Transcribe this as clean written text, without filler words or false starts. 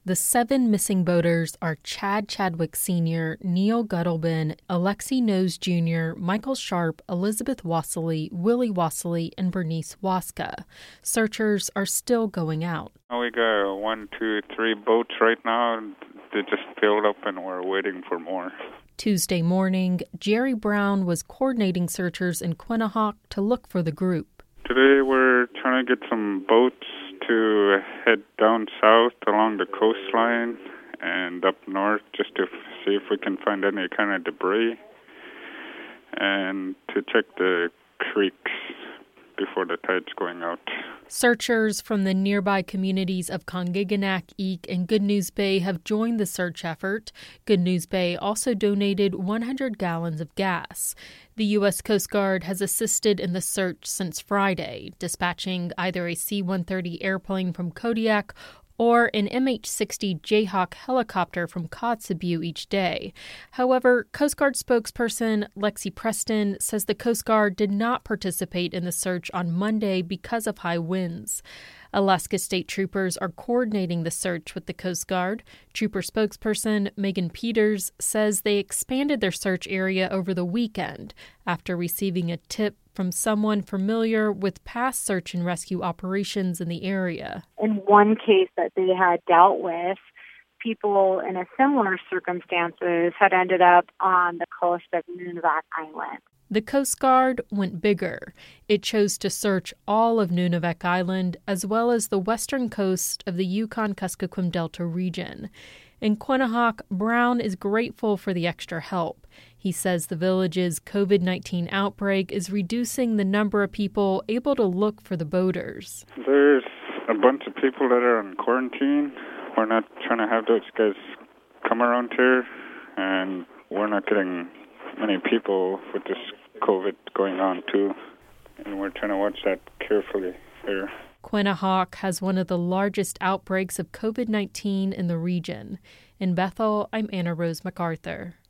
The 7 missing boaters are Chad Chadwick Sr., Neil Guttlebin, Alexi Nose Jr., Michael Sharp, Elizabeth Wassley, Willie Wassley, and Bernice Waska. Searchers are still going out. We got 1, 2, 3 boats right now. They just filled up and we're waiting for more. Tuesday morning, Jerry Brown was coordinating searchers in Quinnahock to look for the group. Today we're trying to get some boats to head down south along the coastline and up north just to see if we can find any kind of debris and to check the creeks before the tide's going out. Searchers from the nearby communities of Congiganak, Eek, and Good News Bay have joined the search effort. Good News Bay also donated 100 gallons of gas. The U.S. Coast Guard has assisted in the search since Friday, dispatching either a C-130 airplane from Kodiak or an MH-60 Jayhawk helicopter from Kotzebue each day. However, Coast Guard spokesperson Lexi Preston says the Coast Guard did not participate in the search on Monday because of high winds. Alaska State Troopers are coordinating the search with the Coast Guard. Trooper spokesperson Megan Peters says they expanded their search area over the weekend after receiving a tip from someone familiar with past search and rescue operations in the area. In one case that they had dealt with, people in a similar circumstances had ended up on the coast of Nunivak Island. The Coast Guard went bigger. It chose to search all of Nunivak Island as well as the western coast of the Yukon-Kuskokwim Delta region. In Quinnahock, Brown is grateful for the extra help. He says the village's COVID-19 outbreak is reducing the number of people able to look for the boaters. There's a bunch of people that are in quarantine. We're not trying to have those guys come around here, and we're not getting many people with this COVID going on too, and we're trying to watch that carefully here. Quinnahock has one of the largest outbreaks of COVID-19 in the region. In Bethel, I'm Anna Rose MacArthur.